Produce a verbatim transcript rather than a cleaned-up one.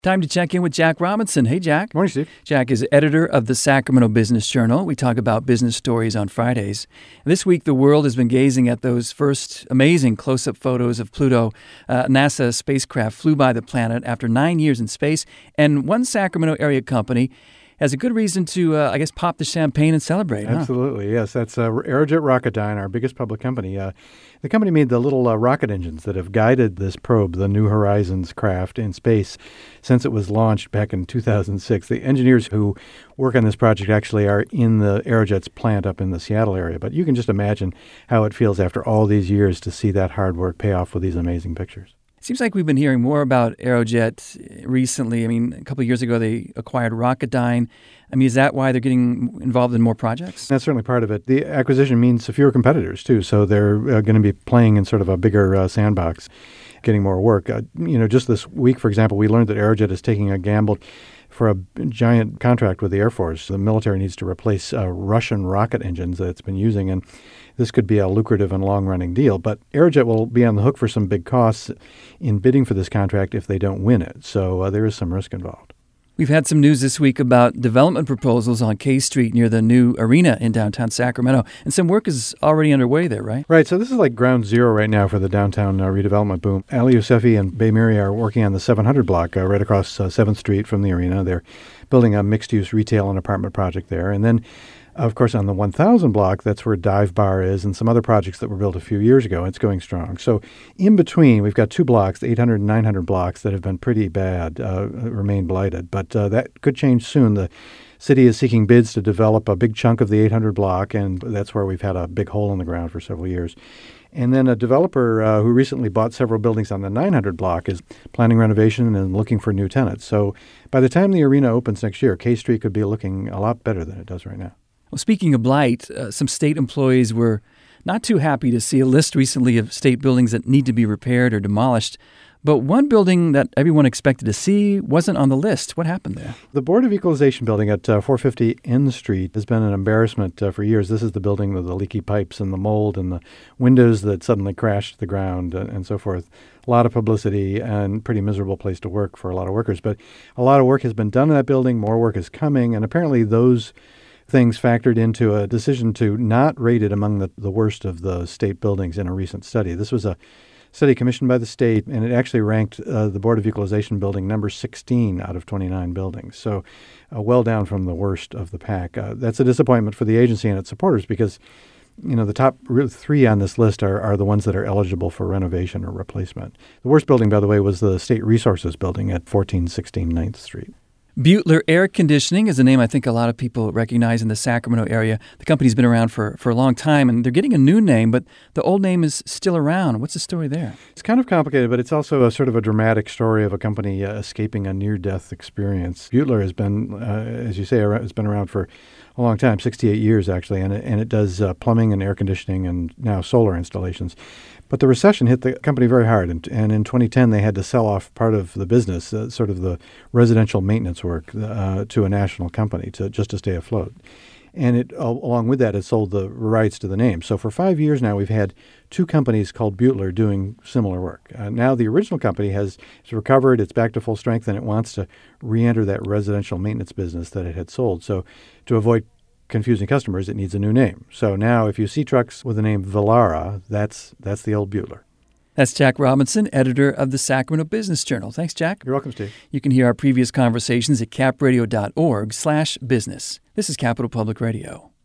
Time to check in with Jack Robinson. Hey, Jack. Morning, Steve. Jack is editor of the Sacramento Business Journal. We talk about business stories on Fridays. This week, the world has been gazing at those first amazing close-up photos of Pluto. Uh, NASA spacecraft flew by the planet after nine years in space, and one Sacramento area company has a good reason to, uh, I guess, pop the champagne and celebrate. Huh? Absolutely, yes. That's uh, Aerojet Rocketdyne, our biggest public company. Uh, the company made the little uh, rocket engines that have guided this probe, the New Horizons craft, in space since it was launched back in two thousand six. The engineers who work on this project actually are in the Aerojet's plant up in the Seattle area. But you can just imagine how it feels after all these years to see that hard work pay off with these amazing pictures. It seems like we've been hearing more about Aerojet recently. I mean, a couple of years ago, they acquired Rocketdyne. I mean, is that why they're getting involved in more projects? That's certainly part of it. The acquisition means fewer competitors, too, so they're uh, going to be playing in sort of a bigger uh, sandbox, getting more work. Uh, you know, just this week, for example, we learned that Aerojet is taking a gamble for a giant contract with the Air Force. The military needs to replace uh, Russian rocket engines that it's been using, and this could be a lucrative and long-running deal. But Aerojet will be on the hook for some big costs in bidding for this contract if they don't win it. So uh, there is some risk involved. We've had some news this week about development proposals on K Street near the new arena in downtown Sacramento, and some work is already underway there, right? Right. So this is like ground zero right now for the downtown uh, redevelopment boom. Ali Yousefi and Bay Miri are working on the seven hundred block uh, right across uh, seventh Street from the arena. They're building a mixed-use retail and apartment project there. And then, of course, on the one thousand block, that's where Dive Bar is and some other projects that were built a few years ago. It's going strong. So in between, we've got two blocks, the eight hundred and nine hundred blocks, that have been pretty bad, uh, remain blighted. But uh, that could change soon. The city is seeking bids to develop a big chunk of the eight hundred block, and that's where we've had a big hole in the ground for several years. And then a developer uh, who recently bought several buildings on the nine hundred block is planning renovation and looking for new tenants. So by the time the arena opens next year, K Street could be looking a lot better than it does right now. Well, speaking of blight, uh, some state employees were not too happy to see a list recently of state buildings that need to be repaired or demolished. But one building that everyone expected to see wasn't on the list. What happened there? The Board of Equalization building at uh, four fifty N Street has been an embarrassment uh, for years. This is the building with the leaky pipes and the mold and the windows that suddenly crashed to the ground and, and so forth. A lot of publicity and pretty miserable place to work for a lot of workers. But a lot of work has been done in that building. More work is coming. And apparently those things factored into a decision to not rate it among the, the worst of the state buildings in a recent study. This was a study commissioned by the state, and it actually ranked uh, the Board of Equalization building number sixteen out of twenty-nine buildings, so uh, well down from the worst of the pack. Uh, that's a disappointment for the agency and its supporters because, you know, the top three on this list are, are the ones that are eligible for renovation or replacement. The worst building, by the way, was the State Resources building at fourteen sixteen ninth Street. Butler Air Conditioning is a name I think a lot of people recognize in the Sacramento area. The company's been around for, for a long time, and they're getting a new name, but the old name is still around. What's the story there? It's kind of complicated, but it's also a sort of a dramatic story of a company uh, escaping a near-death experience. Butler has been, uh, as you say, has been around for a long time, sixty-eight years actually, and it, and it does uh, plumbing and air conditioning and now solar installations. But the recession hit the company very hard, and, and in twenty ten they had to sell off part of the business, uh, sort of the residential maintenance work, uh, to a national company to just to stay afloat. And it, uh, along with that, it sold the rights to the name. So for five years now, we've had two companies called Butler doing similar work. Uh, now the original company has it's recovered, it's back to full strength, and it wants to re-enter that residential maintenance business that it had sold. So to avoid confusing customers, it needs a new name. So now if you see trucks with the name Velara, that's that's the old Butler. That's Jack Robinson, editor of the Sacramento Business Journal. Thanks, Jack. You're welcome, Steve. You can hear our previous conversations at capradio dot org slash business. This is Capital Public Radio.